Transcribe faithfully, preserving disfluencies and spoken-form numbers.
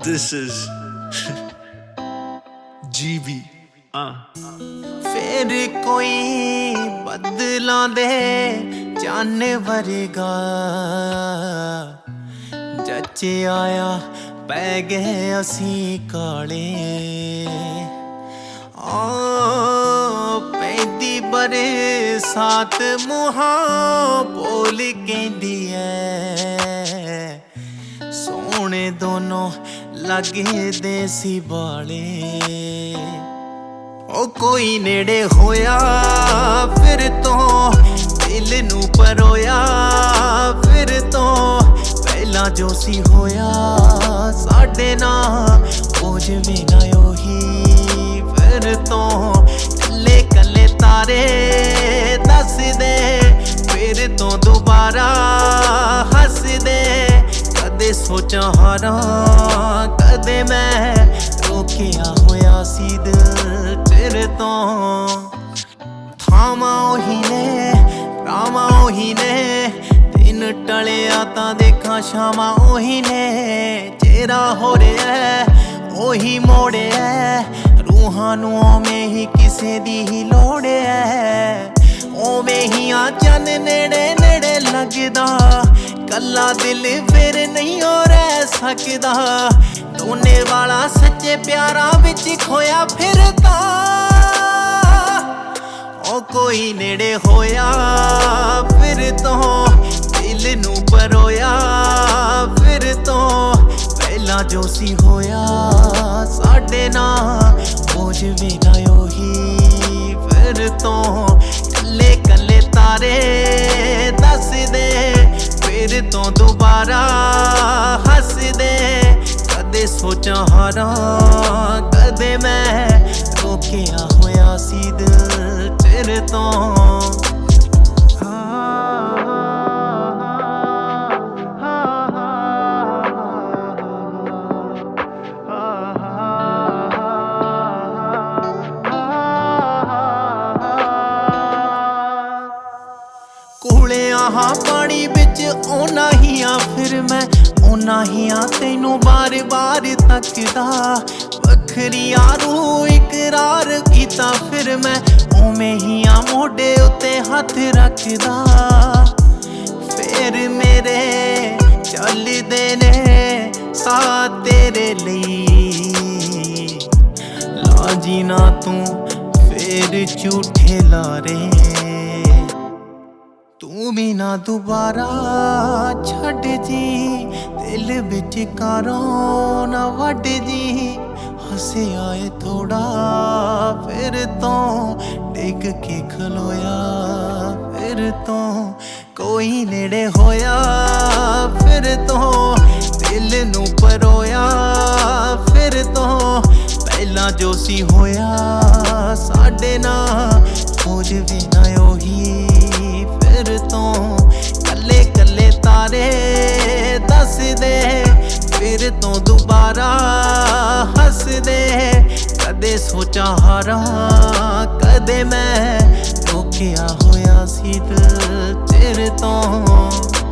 This is G B. Uh. फिर कोई बदलां दे जाने वरगा जचे आया पै गए असी काले आ पैंदी बरसात मुहा बोल कहंदी है सोने दोनों लगे देसी बाले ओ कोई नेड़े होया फिर तो दिल नू परोया फिर तो पहला जो सी होया साडे ना हो जवे ना ओही फिर तो कल्ले कल्ले तारे दस दे फिर तो दोबारा हस दे कदे सोचा हारा कदे मैं रोकिया होया सी दिल तेरे तो थामा ओही ने रामा ओही ने दिन टलिया तां देखा शामा ओही ने चेहरा हो रहा है ओही मोड़े है रूहां नू ओवें ही किसे दी ही लोड़ है ओवें ही आ चन नेड़े नेड़े लगदा कल्ला दिल फिर नहीं हो रह सकदा दोने वाला सच्चे प्यारा विच खोया फिरदा ओ कोई नेड़े होया फिर तो दिल नू परोया फिर तो पहला जो सी होया साडे ना हो जवे ना ओही फिर तो कल्ले कल्ले तारे दस दे फिर तो दोबारा हस दे कदे सोचा हारा कदे मैं रोकिया होया सी दिल तेरे तो कोले आहा पानी बिच ओना ही आ फिर मैं ओना ही आ तेनू बार बार तकदा वखरी आरू इकरार कीता फिर मैं ओवें ही आ मोढे उत्ते हथ रखदा फिर मेरे चलदे ने सा तेरे लई ला जी ना तू फिर झूठे लारे तू भी ना दोबारा छड़ जी दिल बिच कारो ना वड जी हसे आए थोड़ा फिर तो डिग के खलोया फिर तो कोई नेड़े होया फिर तो दिल नू परोया फिर तो पहला जो सी होया साडे ना हो जवे ना ओही फिर तो कल्ले कल्ले तारे दस दे फिर तो दोबारा हस दे कदे सोचा हारा कदे मैं रोकिया होया सी दिल तेरे तो।